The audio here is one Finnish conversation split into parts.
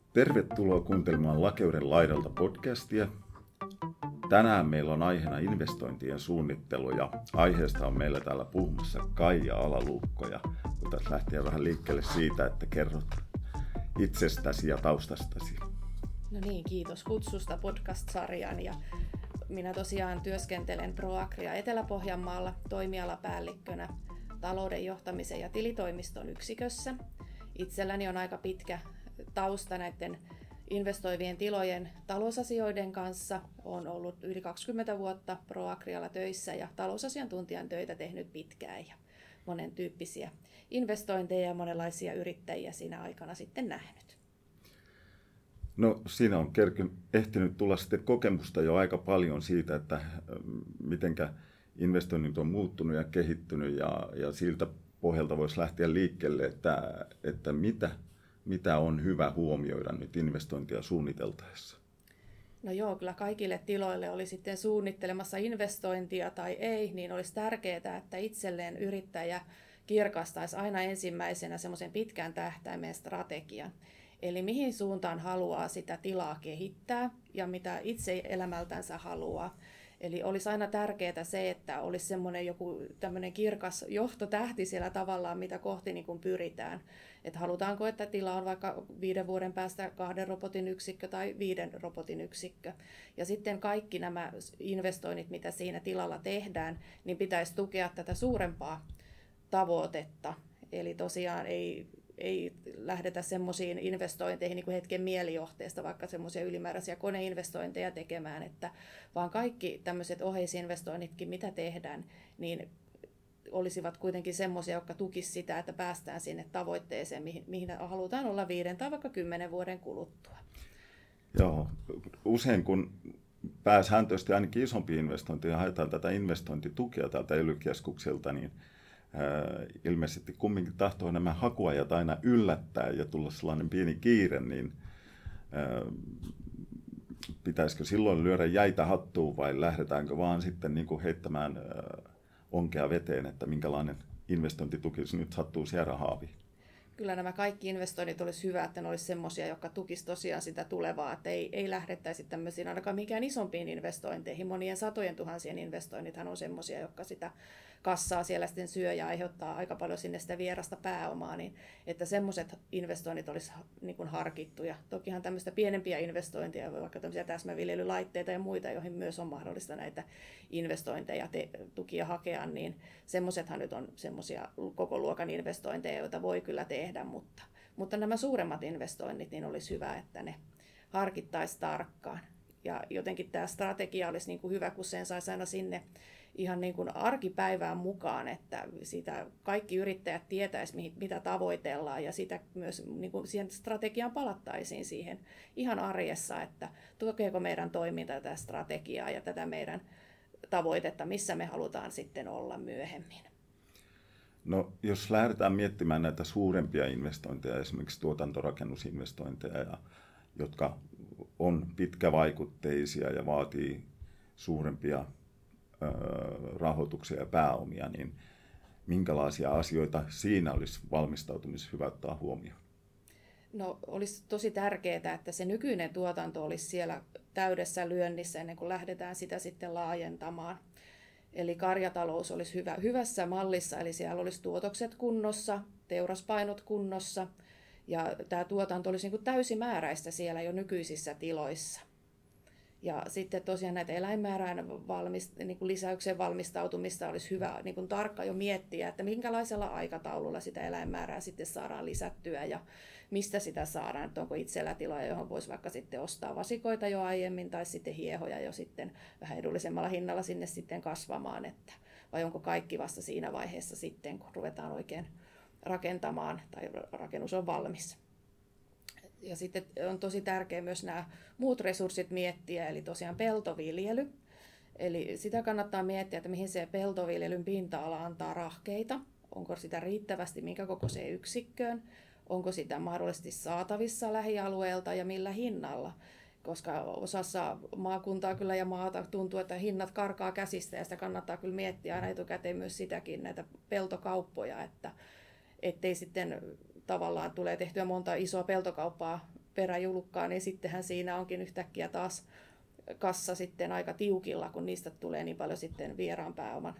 Tervetuloa kuuntelemaan Lakeuden laidalta podcastia. Tänään meillä on aiheena investointien suunnittelu ja aiheesta on meillä täällä puhumassa Kaija Alaluukko. Ja voitaisiin lähteä vähän liikkeelle siitä, että kerrot itsestäsi ja taustastasi. No niin, kiitos kutsusta podcast-sarjaan. Ja minä tosiaan työskentelen ProAgria Etelä-Pohjanmaalla toimialapäällikkönä talouden johtamisen ja tilitoimiston yksikössä. Itselläni on aika pitkä tausta näiden investoivien tilojen talousasioiden kanssa. Olen ollut yli 20 vuotta ProAgrialla töissä ja talousasiantuntijan töitä tehnyt pitkään ja monen tyyppisiä investointeja ja monenlaisia yrittäjiä siinä aikana sitten nähnyt. No siinä on ehtinyt tulla sitten kokemusta jo aika paljon siitä, että mitenkä investoinnit on muuttunut ja kehittynyt ja siltä pohjalta voisi lähteä liikkeelle, että mitä on hyvä huomioida nyt investointia suunniteltaessa? No joo, kyllä kaikille tiloille oli sitten suunnittelemassa investointia tai ei, niin olisi tärkeää, että itselleen yrittäjä kirkastaisi aina ensimmäisenä semmoisen pitkän tähtäimen strategian. Eli mihin suuntaan haluaa sitä tilaa kehittää ja mitä itse elämältänsä haluaa. Eli olisi aina tärkeää se, että olisi semmoinen joku tämmöinen kirkas johtotähti siellä tavallaan, mitä kohti niin kuin pyritään. Että halutaanko, että tila on vaikka 5 vuoden päästä 2 robotin yksikkö tai 5 robotin yksikkö. Ja sitten kaikki nämä investoinnit, mitä siinä tilalla tehdään, niin pitäisi tukea tätä suurempaa tavoitetta. Eli tosiaan ei lähdetä semmoisiin investointeihin niin kuin hetken mielijohteesta, vaikka semmoisia ylimääräisiä koneinvestointeja tekemään, vaan kaikki tämmöiset oheisinvestoinnitkin, mitä tehdään, niin olisivat kuitenkin semmoisia, jotka tukisivat sitä, että päästään sinne tavoitteeseen, mihin halutaan olla 5 tai vaikka 10 vuoden kuluttua. Joo, usein kun pääsääntöisesti ainakin isompi investointi ja haetaan tätä investointitukea täältä ELY-keskukselta, niin ilmeisesti kumminkin tahtoo nämä hakuajat aina yllättää ja tulla sellainen pieni kiire, niin pitäisikö silloin lyödä jäitä hattuun vai lähdetäänkö vaan sitten niin kuin heittämään onkea veteen, että minkälainen investointituki nyt sattuu siellä haaviin? Kyllä nämä kaikki investoinnit olisi hyvä, että ne olisi semmoisia, jotka tukisivat tosiaan sitä tulevaa, että ei lähdettäisi tämmöisiin ainakaan mikään isompiin investointeihin. Monien satojen tuhansien investoinnithan on semmoisia, jotka sitä kassaa siellä sitten syö ja aiheuttaa aika paljon sinne sitä vierasta pääomaa, niin että semmoiset investoinnit olisi niin kuin harkittuja. Tokihan tämmöistä pienempiä investointeja, vaikka tämmöisiä täsmäviljelylaitteita ja muita, joihin myös on mahdollista näitä investointeja tukia hakea, niin semmoisethan nyt on semmoisia koko luokan investointeja, joita voi kyllä tehdä, mutta nämä suuremmat investoinnit, niin olisi hyvä, että ne harkittaisiin tarkkaan. Ja jotenkin tämä strategia olisi niin kuin hyvä, kun sen saisi aina sinne ihan niin kuin arkipäivään mukaan, että siitä kaikki yrittäjät tietäisi, mitä tavoitellaan, ja sitä myös niin kuin siihen strategiaan palattaisiin siihen ihan arjessa, että tukeeko meidän toiminta tätä strategiaa ja tätä meidän tavoitetta, missä me halutaan sitten olla myöhemmin. No, jos lähdetään miettimään näitä suurempia investointeja, esimerkiksi tuotantorakennusinvestointeja, jotka on pitkävaikutteisia ja vaatii suurempia rahoituksia ja pääomia, niin minkälaisia asioita siinä olisi valmistautumisessa hyvä ottaa huomioon? No, olisi tosi tärkeää, että se nykyinen tuotanto olisi siellä täydessä lyönnissä ennen kuin lähdetään sitä sitten laajentamaan. Eli karjatalous olisi hyvässä mallissa, eli siellä olisi tuotokset kunnossa, teuraspainot kunnossa, ja tämä tuotanto olisi niin kuin täysimääräistä siellä jo nykyisissä tiloissa. Ja sitten tosiaan näitä eläinmäärään niin kuin lisäyksen valmistautumista olisi hyvä niin kuin tarkka jo miettiä, että minkälaisella aikataululla sitä eläinmäärää sitten saadaan lisättyä ja mistä sitä saadaan, että onko itsellä tiloja, johon voisi vaikka sitten ostaa vasikoita jo aiemmin tai sitten hiehoja jo sitten vähän edullisemmalla hinnalla sinne sitten kasvamaan, vai onko kaikki vasta siinä vaiheessa sitten, kun ruvetaan oikein rakentamaan tai rakennus on valmis. Ja sitten on tosi tärkeää myös nämä muut resurssit miettiä, eli tosiaan peltoviljely. Eli sitä kannattaa miettiä, että mihin se peltoviljelyn pinta-ala antaa rahkeita. Onko sitä riittävästi, minkä kokoiseen yksikköön. Onko sitä mahdollisesti saatavissa lähialueelta ja millä hinnalla. Koska osassa maakuntaa kyllä ja maata tuntuu, että hinnat karkaa käsistä ja sitä kannattaa kyllä miettiä aina etukäteen myös sitäkin, näitä peltokauppoja, ettei sitten tavallaan tulee tehtyä monta isoa peltokauppaa peräjulkkaa, niin sittenhän siinä onkin yhtäkkiä taas kassa sitten aika tiukilla, kun niistä tulee niin paljon sitten vieraan pääoman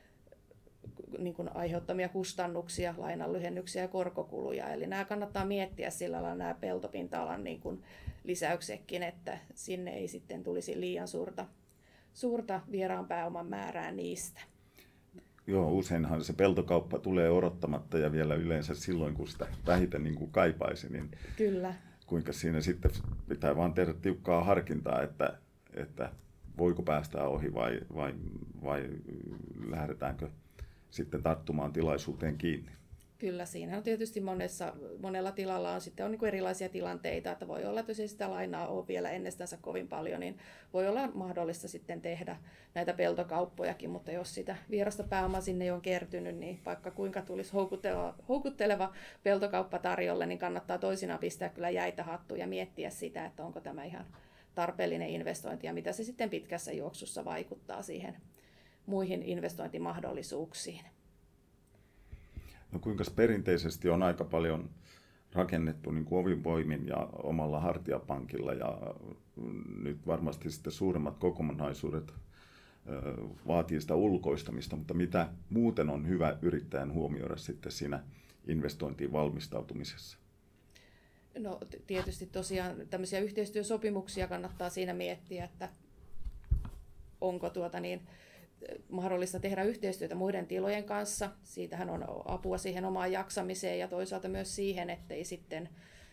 niin kuin aiheuttamia kustannuksia, lainanlyhennyksiä ja korkokuluja. Eli nämä kannattaa miettiä sillä lailla nämä peltopinta-alan niin kuin lisäyksetkin, että sinne ei sitten tulisi liian suurta vieraan pääoman määrää niistä. Joo, useinhan se peltokauppa tulee odottamatta ja vielä yleensä silloin, kun sitä vähiten niin kuin kaipaisi, niin Kyllä. Kuinka siinä sitten pitää vaan tehdä tiukkaa harkintaa, että voiko päästä ohi vai lähdetäänkö sitten tarttumaan tilaisuuteen kiinni. Kyllä, siinä on tietysti monella tilalla on sitten niin kuin erilaisia tilanteita, että voi olla, että jos ei sitä lainaa ole vielä ennestänsä kovin paljon, niin voi olla mahdollista sitten tehdä näitä peltokauppojakin, mutta jos sitä vierasta pääomaa sinne on kertynyt, niin vaikka kuinka tulisi houkutteleva peltokauppa tarjolle, niin kannattaa toisinaan pistää kyllä jäitä hattuun ja miettiä sitä, että onko tämä ihan tarpeellinen investointi ja mitä se sitten pitkässä juoksussa vaikuttaa siihen muihin investointimahdollisuuksiin. No kuinka perinteisesti on aika paljon rakennettu niin kuin ovin voimin ja omalla hartiapankilla ja nyt varmasti sitten suuremmat kokonaisuudet vaatii sitä ulkoistamista, mutta mitä muuten on hyvä yrittäjän huomioida sitten siinä investointiin valmistautumisessa? No tietysti tosiaan tämmöisiä yhteistyösopimuksia kannattaa siinä miettiä, että onko mahdollista tehdä yhteistyötä muiden tilojen kanssa. Siitähän on apua siihen omaan jaksamiseen ja toisaalta myös siihen, ettei sitten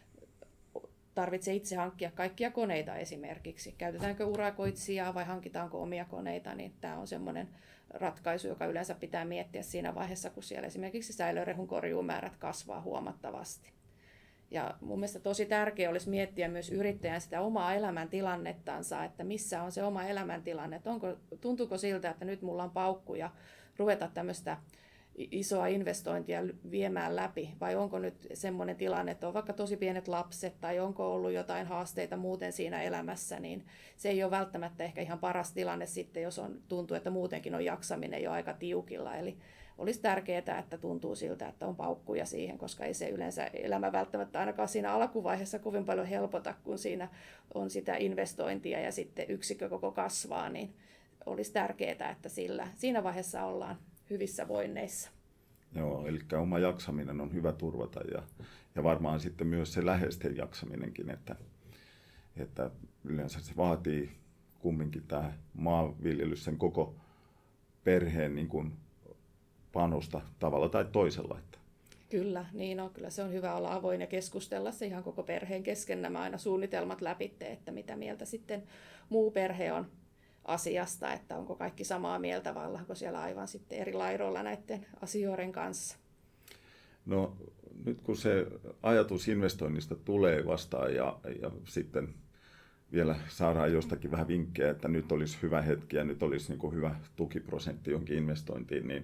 tarvitse itse hankkia kaikkia koneita esimerkiksi. Käytetäänkö urakoitsijaa vai hankitaanko omia koneita, niin tämä on semmoinen ratkaisu, joka yleensä pitää miettiä siinä vaiheessa, kun siellä esimerkiksi säilörehun korjuumäärät kasvaa huomattavasti. Ja mun mielestä tosi tärkeää olisi miettiä myös yrittäjän sitä omaa elämäntilannettansa, että missä on se oma elämäntilanne, että tuntuuko siltä, että nyt mulla on paukkuja ruveta tämmöistä isoa investointia viemään läpi, vai onko nyt semmoinen tilanne, että on vaikka tosi pienet lapset, tai onko ollut jotain haasteita muuten siinä elämässä, niin se ei ole välttämättä ehkä ihan paras tilanne sitten, jos tuntuu, että muutenkin on jaksaminen jo aika tiukilla, eli olisi tärkeää, että tuntuu siltä, että on paukkuja siihen, koska ei se yleensä elämä välttämättä ainakaan siinä alkuvaiheessa kovin paljon helpota, kun siinä on sitä investointia ja sitten yksikkökoko kasvaa, niin olisi tärkeää, että siinä vaiheessa ollaan hyvissä voinneissa. Joo, eli oma jaksaminen on hyvä turvata ja varmaan sitten myös se läheisten jaksaminenkin, että yleensä se vaatii kumminkin tämä maanviljelys sen koko perheen niin kuin panosta tavalla tai toisella. Kyllä, niin on. Kyllä se on hyvä olla avoin ja keskustella se ihan koko perheen kesken nämä aina suunnitelmat läpi, että mitä mieltä sitten muu perhe on asiasta, että onko kaikki samaa mieltä vai ollaanko siellä aivan sitten eri laidoilla näiden asioiden kanssa. No nyt kun se ajatus investoinnista tulee vastaan ja sitten vielä saadaan jostakin vähän vinkkejä, että nyt olisi hyvä hetki ja nyt olisi niin kuin hyvä tukiprosentti jonkin investointiin, niin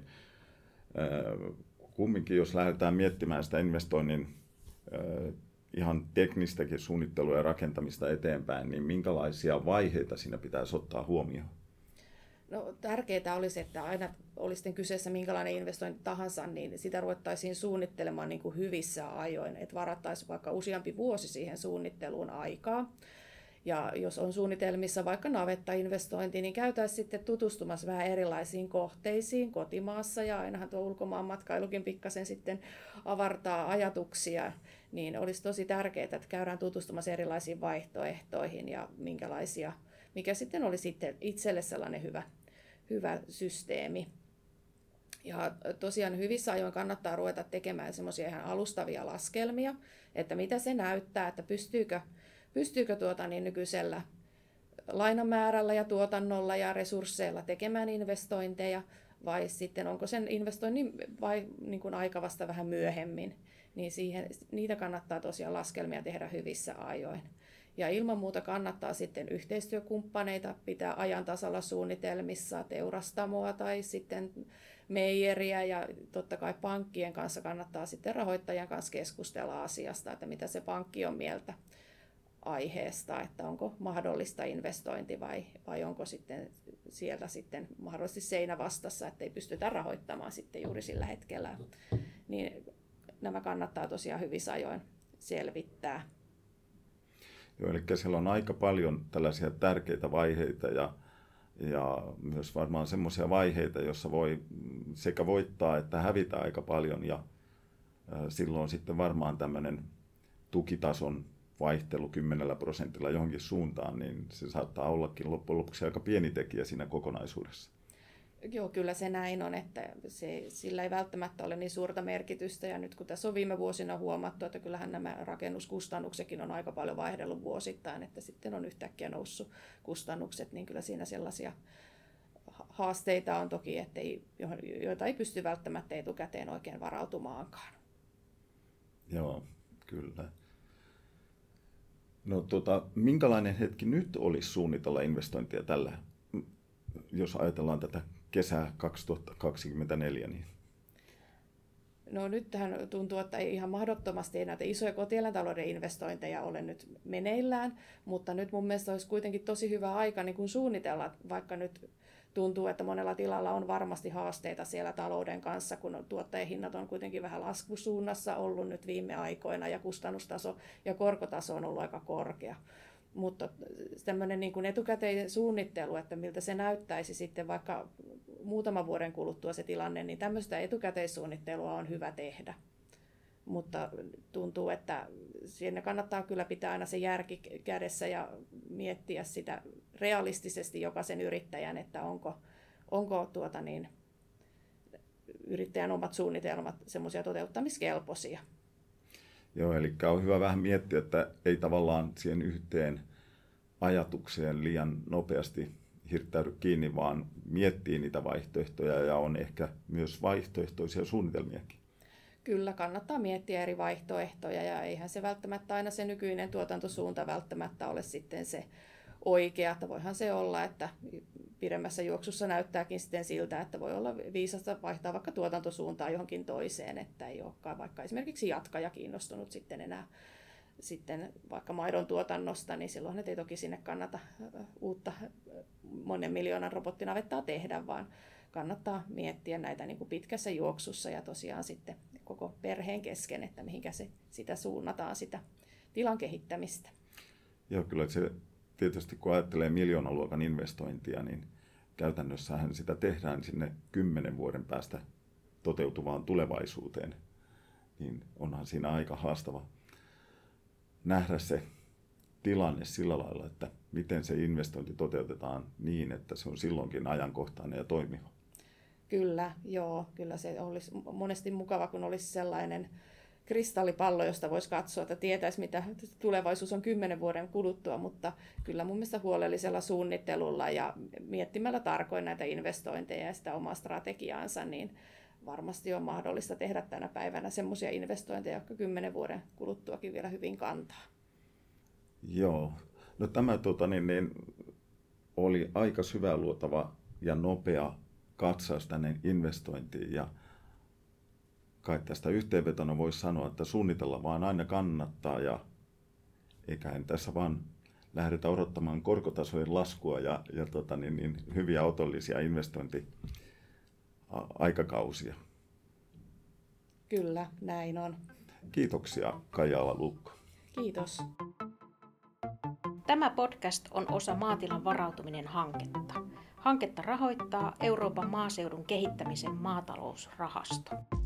kumminkin jos lähdetään miettimään sitä investoinnin ihan teknistäkin suunnittelua ja rakentamista eteenpäin, niin minkälaisia vaiheita siinä pitäisi ottaa huomioon? No, tärkeää olisi, että aina olisi sitten kyseessä minkälainen investointi tahansa, niin sitä ruvettaisiin suunnittelemaan niin kuin hyvissä ajoin, että varattaisiin vaikka useampi vuosi siihen suunnitteluun aikaa. Ja jos on suunnitelmissa vaikka navettainvestointi, niin käytäisiin sitten tutustumassa vähän erilaisiin kohteisiin kotimaassa, ja ainahan tuo ulkomaan matkailukin pikkasen sitten avartaa ajatuksia, niin olisi tosi tärkeää, että käydään tutustumassa erilaisiin vaihtoehtoihin ja mikä sitten olisi itselle sellainen hyvä systeemi. Ja tosiaan hyvissä ajoin kannattaa ruveta tekemään semmoisia ihan alustavia laskelmia, että mitä se näyttää, että pystyykö nykyisellä lainamäärällä ja tuotannolla ja resursseilla tekemään investointeja, vai sitten onko sen investoinnin vai niin kuin aika vasta vähän myöhemmin, niin niitä kannattaa tosiaan laskelmia tehdä hyvissä ajoin. Ja ilman muuta kannattaa sitten yhteistyökumppaneita pitää ajan tasalla suunnitelmissa, teurastamoa tai sitten meijeriä, ja totta kai pankkien kanssa kannattaa sitten rahoittajan kanssa keskustella asiasta, että mitä se pankki on mieltä aiheesta, että onko mahdollista investointi vai onko sitten siellä sitten mahdollisesti seinä vastassa, että ei pystytä rahoittamaan sitten juuri sillä hetkellä. Niin nämä kannattaa tosiaan hyvissä ajoin selvittää. Joo, eli siellä on aika paljon tällaisia tärkeitä vaiheita ja myös varmaan semmoisia vaiheita, joissa voi sekä voittaa että hävitä aika paljon ja silloin sitten varmaan tämmöinen tukitason vaihtelu 10% johonkin suuntaan, niin se saattaa ollakin loppujen lopuksi aika pieni tekijä siinä kokonaisuudessa. Joo, kyllä se näin on, että sillä ei välttämättä ole niin suurta merkitystä. Ja nyt kun tässä on viime vuosina huomattu, että kyllähän nämä rakennuskustannuksetkin on aika paljon vaihdellut vuosittain, että sitten on yhtäkkiä noussut kustannukset, niin kyllä siinä sellaisia haasteita on toki, joita ei pysty välttämättä etukäteen oikein varautumaankaan. Joo, kyllä. No minkälainen hetki nyt olisi suunnitella investointia tällä, jos ajatellaan tätä kesää 2024? Niin? No nythän tuntuu, että ihan mahdottomasti näitä isoja kotieläintalouden investointeja ole nyt meneillään, mutta nyt mun mielestä olisi kuitenkin tosi hyvä aika niin kuin suunnitella, vaikka nyt tuntuu, että monella tilalla on varmasti haasteita siellä talouden kanssa, kun tuottajahinnat on kuitenkin vähän laskusuunnassa ollut nyt viime aikoina ja kustannustaso ja korkotaso on ollut aika korkea. Mutta tämmöinen niin kuin etukäteinen suunnittelu, että miltä se näyttäisi sitten vaikka muutaman vuoden kuluttua se tilanne, niin tämmöistä etukäteissuunnittelua on hyvä tehdä. Mutta tuntuu, että siinä kannattaa kyllä pitää aina se järki kädessä ja miettiä sitä realistisesti jokaisen yrittäjän, että onko yrittäjän omat suunnitelmat semmoisia toteuttamiskelpoisia. Joo, eli on hyvä vähän miettiä, että ei tavallaan siihen yhteen ajatukseen liian nopeasti hirttäydy kiinni, vaan miettii niitä vaihtoehtoja ja on ehkä myös vaihtoehtoisia suunnitelmiakin. Kyllä, kannattaa miettiä eri vaihtoehtoja ja eihän se välttämättä aina se nykyinen tuotantosuunta välttämättä ole sitten se oikea. Että voihan se olla, että pidemmässä juoksussa näyttääkin sitten siltä, että voi olla viisasta vaihtaa vaikka tuotantosuuntaa johonkin toiseen, että ei olekaan vaikka esimerkiksi jatkaja kiinnostunut sitten enää sitten vaikka maidon tuotannosta, niin silloin ei toki sinne kannata uutta monen miljoonan robottinavettaa tehdä, vaan kannattaa miettiä näitä niin kuin pitkässä juoksussa ja tosiaan sitten koko perheen kesken, että mihinkä sitä suunnataan, sitä tilan kehittämistä. Joo, kyllä se tietysti kun ajattelee miljoonaluokan investointia, niin käytännössähän sitä tehdään sinne 10 vuoden päästä toteutuvaan tulevaisuuteen, niin onhan siinä aika haastava nähdä se tilanne sillä lailla, että miten se investointi toteutetaan niin, että se on silloinkin ajankohtainen ja toimiva. Kyllä, joo. Kyllä se olisi monesti mukava, kun olisi sellainen kristallipallo, josta voisi katsoa, että tietäisi, mitä tulevaisuus on 10 vuoden kuluttua, mutta kyllä mun mielestä huolellisella suunnittelulla ja miettimällä tarkoin näitä investointeja ja sitä omaa strategiaansa, niin varmasti on mahdollista tehdä tänä päivänä semmoisia investointeja, jotka 10 vuoden kuluttuakin vielä hyvin kantaa. Joo. No tämä oli aika syväluotava ja nopea katsaus tänne investointiin ja kai tästä yhteenvetona voisi sanoa, että suunnitella vaan aina kannattaa ja eiköhän tässä vaan lähdetä odottamaan korkotasojen laskua ja hyviä otollisia investointiaikakausia. Kyllä, näin on. Kiitoksia Kaija Ala-Lukko. Kiitos. Tämä podcast on osa Maatilan varautuminen -hanketta. Hanketta rahoittaa Euroopan maaseudun kehittämisen maatalousrahasto.